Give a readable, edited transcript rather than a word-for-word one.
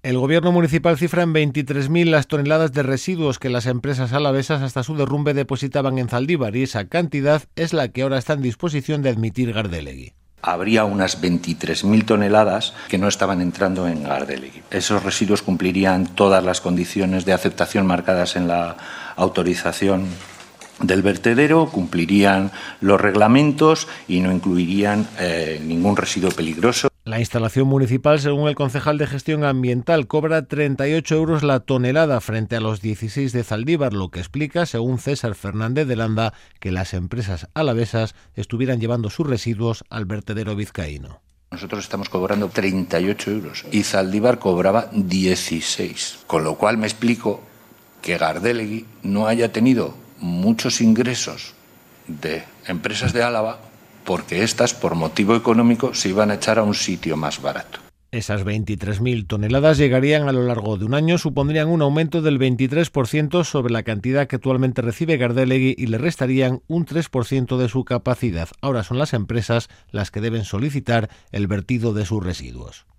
El gobierno municipal cifra en 23.000 las toneladas de residuos que las empresas alavesas hasta su derrumbe depositaban en Zaldívar, y esa cantidad es la que ahora está en disposición de admitir Gardelegui. Habría unas 23.000 toneladas que no estaban entrando en Gardelegui. Esos residuos cumplirían todas las condiciones de aceptación marcadas en la autorización del vertedero, cumplirían los reglamentos y no incluirían ningún residuo peligroso. La instalación municipal, según el concejal de Gestión Ambiental, cobra 38 euros la tonelada frente a los 16 de Zaldívar, lo que explica, según César Fernández de Landa, que las empresas alavesas estuvieran llevando sus residuos al vertedero vizcaíno. Nosotros estamos cobrando 38 euros y Zaldívar cobraba 16, con lo cual me explico que Gardelegui no haya tenido muchos ingresos de empresas de Álava porque estas, por motivo económico, se iban a echar a un sitio más barato. Esas 23.000 toneladas llegarían a lo largo de un año, supondrían un aumento del 23% sobre la cantidad que actualmente recibe Gardelegui y le restarían un 3% de su capacidad. Ahora son las empresas las que deben solicitar el vertido de sus residuos.